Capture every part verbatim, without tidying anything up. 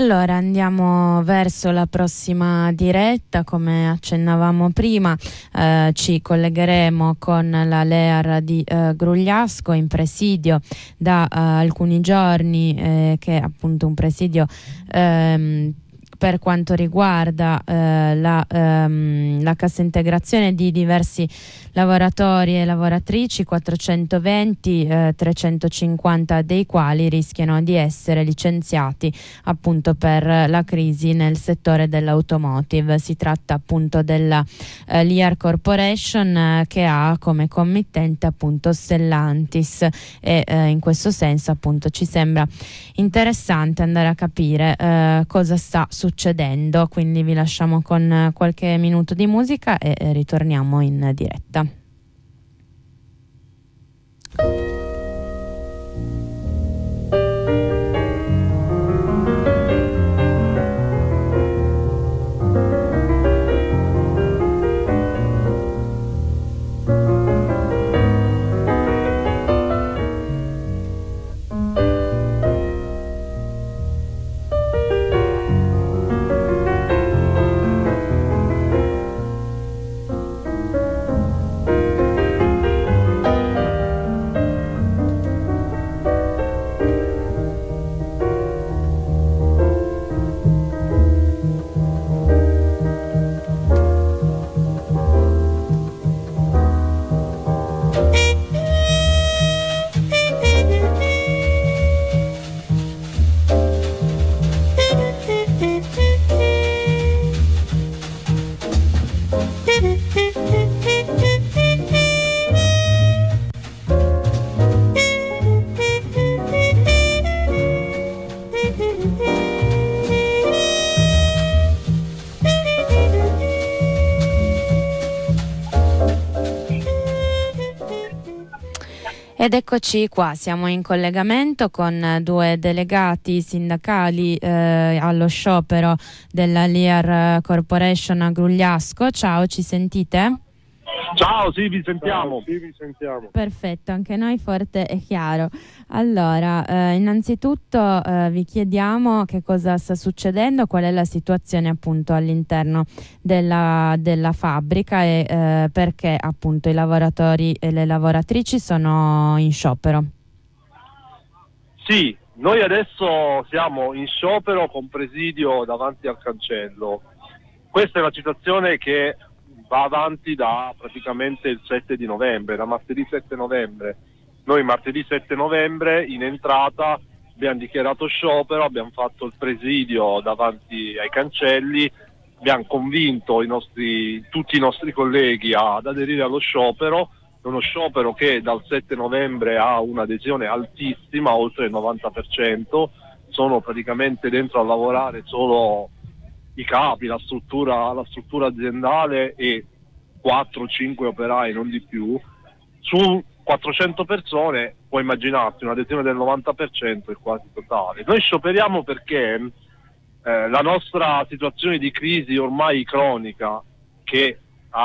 Allora andiamo verso la prossima diretta, come accennavamo prima, eh, ci collegheremo con la Lear di eh, Grugliasco in presidio da eh, alcuni giorni, eh, che è appunto un presidio ehm, per quanto riguarda eh, la, ehm, la cassa integrazione di diversi lavoratori e lavoratrici, quattrocentoventi, eh, trecentocinquanta dei quali rischiano di essere licenziati appunto per la crisi nel settore dell'automotive. Si tratta appunto della eh, Lear Corporation, eh, che ha come committente appunto Stellantis, e eh, in questo senso appunto ci sembra interessante andare a capire eh, cosa sta succedendo, quindi vi lasciamo con qualche minuto di musica e eh, ritorniamo in diretta. Ed eccoci qua, siamo in collegamento con due delegati sindacali eh, allo sciopero della Lear Corporation a Grugliasco. Ciao, ci sentite? Ciao, sì, vi sentiamo. Ciao, sì, vi sentiamo. Perfetto, anche noi forte e chiaro. Allora, eh, innanzitutto eh, vi chiediamo che cosa sta succedendo, qual è la situazione appunto all'interno della, della fabbrica e eh, perché appunto i lavoratori e le lavoratrici sono in sciopero. Sì, noi adesso siamo in sciopero con presidio davanti al cancello. Questa è una situazione che va avanti da praticamente il sette di novembre, da martedì sette novembre. Noi martedì sette novembre in entrata abbiamo dichiarato sciopero, abbiamo fatto il presidio davanti ai cancelli, abbiamo convinto i nostri, tutti i nostri colleghi ad aderire allo sciopero, uno sciopero che dal sette novembre ha un'adesione altissima, oltre il novanta per cento, sono praticamente dentro a lavorare solo i capi, la struttura, la struttura aziendale e quattro cinque operai, non di più. Su quattrocento persone puoi immaginarti un'adesione del novanta per cento è quasi totale. Noi scioperiamo perché eh, la nostra situazione di crisi ormai cronica, che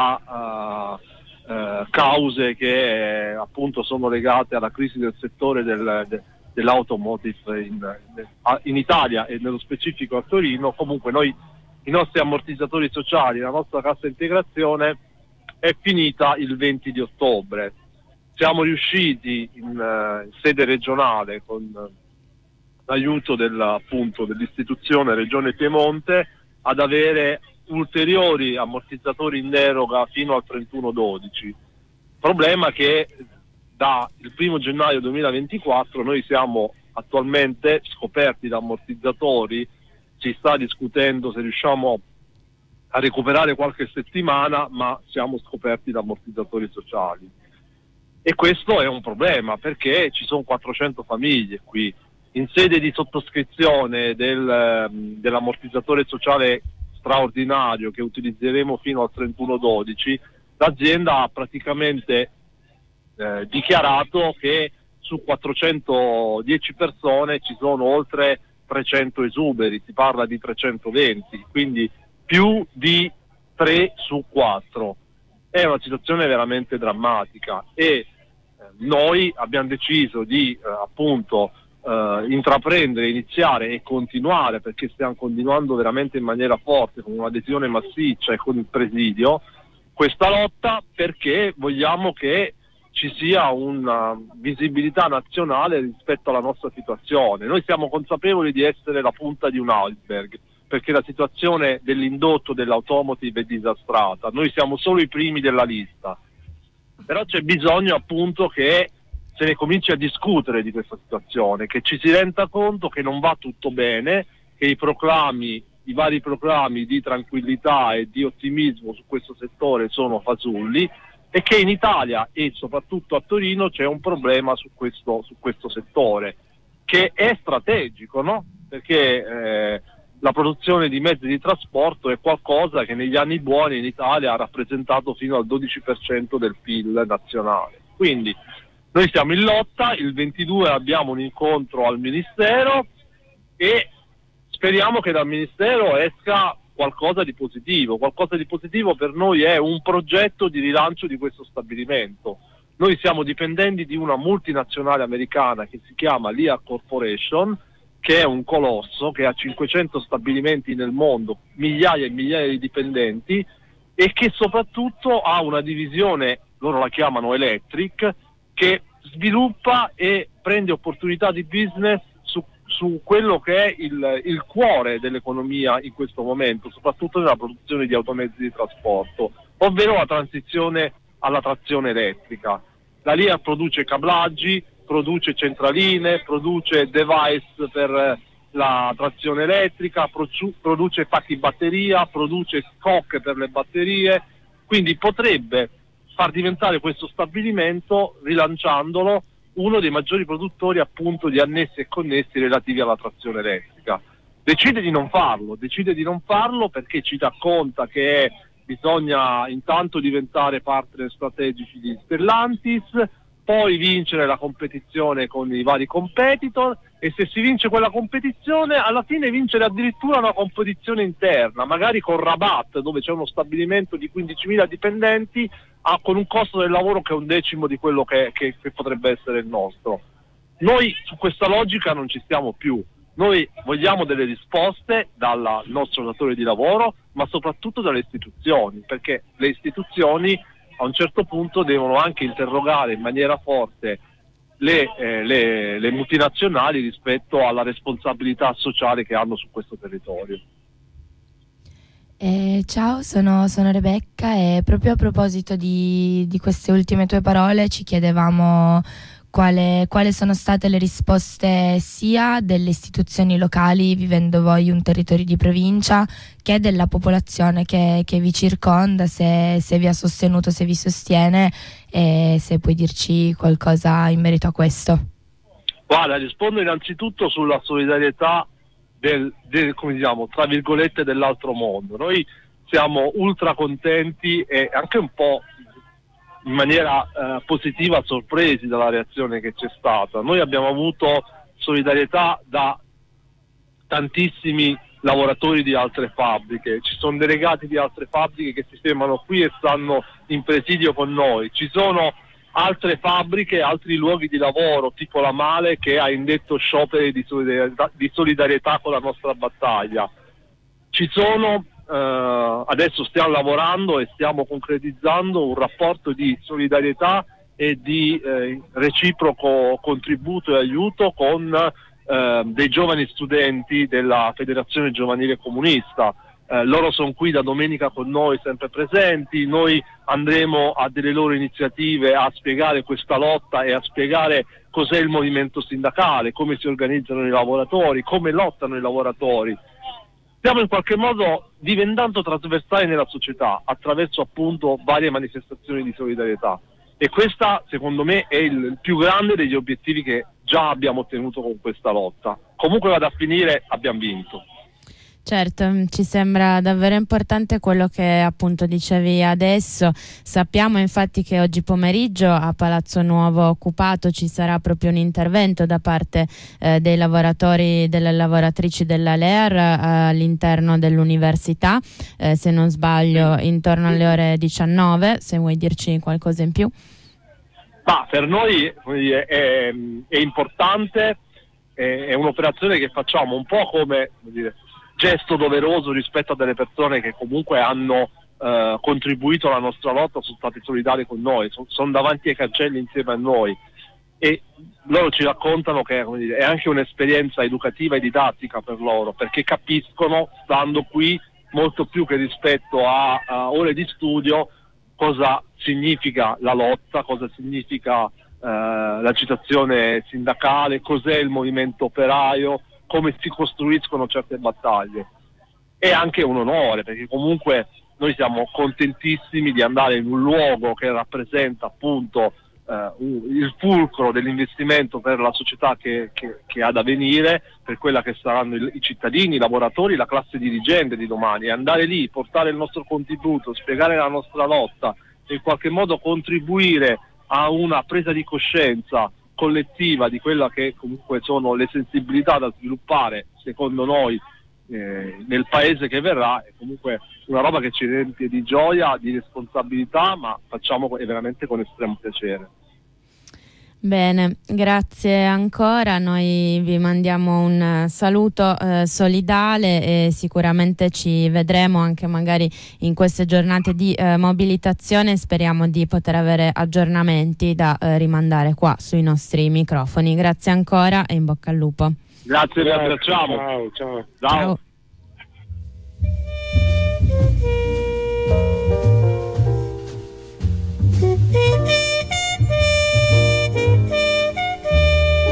ha uh, uh, cause che eh, appunto sono legate alla crisi del settore del, de, dell'automotive in, in Italia e nello specifico a Torino. Comunque noi, i nostri ammortizzatori sociali, la nostra cassa integrazione è finita il venti di ottobre. Siamo riusciti in, uh, in sede regionale, con uh, l'aiuto del, appunto, dell'istituzione Regione Piemonte, ad avere ulteriori ammortizzatori in deroga fino al trentuno dodici. Problema che da il primo gennaio duemilaventiquattro noi siamo attualmente scoperti da ammortizzatori. Si sta discutendo se riusciamo a recuperare qualche settimana, ma siamo scoperti da ammortizzatori sociali. E questo è un problema, perché ci sono quattrocento famiglie qui. In sede di sottoscrizione del, dell'ammortizzatore sociale straordinario che utilizzeremo fino al trentuno dodici, l'azienda ha praticamente eh, dichiarato che su quattrocentodieci persone ci sono oltre trecento esuberi, si parla di trecentoventi, quindi più di tre su quattro. È una situazione veramente drammatica e eh, noi abbiamo deciso di eh, appunto Uh, intraprendere, iniziare e continuare, perché stiamo continuando veramente in maniera forte con un'adesione massiccia e con il presidio questa lotta, perché vogliamo che ci sia una visibilità nazionale rispetto alla nostra situazione. Noi siamo consapevoli di essere la punta di un iceberg, perché la situazione dell'indotto dell'automotive è disastrata, noi siamo solo i primi della lista, però c'è bisogno appunto che se ne cominci a discutere di questa situazione, che ci si renda conto che non va tutto bene, che i proclami, i vari proclami di tranquillità e di ottimismo su questo settore sono fasulli, e che in Italia e soprattutto a Torino c'è un problema su questo, su questo settore, che è strategico, no? Perché eh, la produzione di mezzi di trasporto è qualcosa che negli anni buoni in Italia ha rappresentato fino al dodici per cento del P I L nazionale. Quindi noi siamo in lotta, il ventidue abbiamo un incontro al Ministero e speriamo che dal Ministero esca qualcosa di positivo. Qualcosa di positivo per noi è un progetto di rilancio di questo stabilimento. Noi siamo dipendenti di una multinazionale americana che si chiama L I A Corporation, che è un colosso, che ha cinquecento stabilimenti nel mondo, migliaia e migliaia di dipendenti, e che soprattutto ha una divisione, loro la chiamano Electric, che sviluppa e prende opportunità di business su, su quello che è il, il cuore dell'economia in questo momento, soprattutto nella produzione di automezzi di trasporto, ovvero la transizione alla trazione elettrica. La L I A produce cablaggi, produce centraline, produce device per la trazione elettrica, produ- produce pacchi batteria, produce cocche per le batterie, quindi potrebbe far diventare questo stabilimento, rilanciandolo, uno dei maggiori produttori appunto di annessi e connessi relativi alla trazione elettrica. Decide di non farlo, decide di non farlo perché ci racconta che bisogna intanto diventare partner strategici di Stellantis, poi vincere la competizione con i vari competitor, e se si vince quella competizione alla fine vincere addirittura una competizione interna, magari con Rabat, dove c'è uno stabilimento di quindicimila dipendenti, a, con un costo del lavoro che è un decimo di quello che, che, che potrebbe essere il nostro. Noi su questa logica non ci stiamo più. Noi vogliamo delle risposte dal nostro datore di lavoro, ma soprattutto dalle istituzioni, perché le istituzioni a un certo punto devono anche interrogare in maniera forte le, eh, le, le multinazionali rispetto alla responsabilità sociale che hanno su questo territorio. Eh, ciao, sono, sono Rebecca, e proprio a proposito di, di queste ultime tue parole ci chiedevamo quale, quali sono state le risposte sia delle istituzioni locali, vivendo voi un territorio di provincia, che della popolazione che, che vi circonda, se, se vi ha sostenuto, se vi sostiene, e se puoi dirci qualcosa in merito a questo. Guarda, rispondo innanzitutto sulla solidarietà del, del, come diciamo, tra virgolette, dell'altro mondo. Noi siamo ultra contenti e anche un po' in maniera eh, positiva sorpresi dalla reazione che c'è stata. Noi abbiamo avuto solidarietà da tantissimi lavoratori di altre fabbriche, ci sono delegati di altre fabbriche che si fermano qui e stanno in presidio con noi, ci sono altre fabbriche, altri luoghi di lavoro tipo la Male che ha indetto scioperi di solidarietà, di solidarietà con la nostra battaglia. Ci sono Uh, adesso stiamo lavorando e stiamo concretizzando un rapporto di solidarietà e di eh, reciproco contributo e aiuto con eh, dei giovani studenti della Federazione Giovanile Comunista. Eh, loro sono qui da domenica con noi, sempre presenti. Noi andremo a delle loro iniziative a spiegare questa lotta e a spiegare cos'è il movimento sindacale, come si organizzano i lavoratori, come lottano i lavoratori. Stiamo in qualche modo diventando trasversali nella società attraverso appunto varie manifestazioni di solidarietà, e questa secondo me è il più grande degli obiettivi che già abbiamo ottenuto con questa lotta. Comunque vada a finire, abbiamo vinto. Certo, ci sembra davvero importante quello che appunto dicevi adesso. Sappiamo infatti che oggi pomeriggio a Palazzo Nuovo Occupato ci sarà proprio un intervento da parte eh, dei lavoratori e delle lavoratrici della L E A R eh, all'interno dell'università, eh, se non sbaglio intorno alle ore diciannove, se vuoi dirci qualcosa in più. Ma per noi è, è, è importante è, è un'operazione che facciamo un po' come, come dire, gesto doveroso rispetto a delle persone che comunque hanno eh, contribuito alla nostra lotta, sono state solidali con noi, sono, sono davanti ai cancelli insieme a noi, e loro ci raccontano che, come dire, è anche un'esperienza educativa e didattica per loro, perché capiscono, stando qui, molto più che rispetto a, a ore di studio, cosa significa la lotta, cosa significa eh, l'agitazione sindacale, cos'è il movimento operaio, come si costruiscono certe battaglie. È anche un onore, perché comunque noi siamo contentissimi di andare in un luogo che rappresenta appunto eh, il fulcro dell'investimento per la società che, che, che ha da venire, per quella che saranno i, i cittadini, i lavoratori, la classe dirigente di domani, e andare lì, portare il nostro contributo, spiegare la nostra lotta e in qualche modo contribuire a una presa di coscienza collettiva di quella che comunque sono le sensibilità da sviluppare, secondo noi, eh, nel paese che verrà, è comunque una roba che ci riempie di gioia, di responsabilità, ma facciamo veramente con estremo piacere. Bene, grazie ancora, noi vi mandiamo un saluto eh, solidale e sicuramente ci vedremo anche magari in queste giornate di eh, mobilitazione. Speriamo di poter avere aggiornamenti da eh, rimandare qua sui nostri microfoni. Grazie ancora e in bocca al lupo. Grazie, vi abbracciamo. Ciao, ciao. Ciao. Ciao.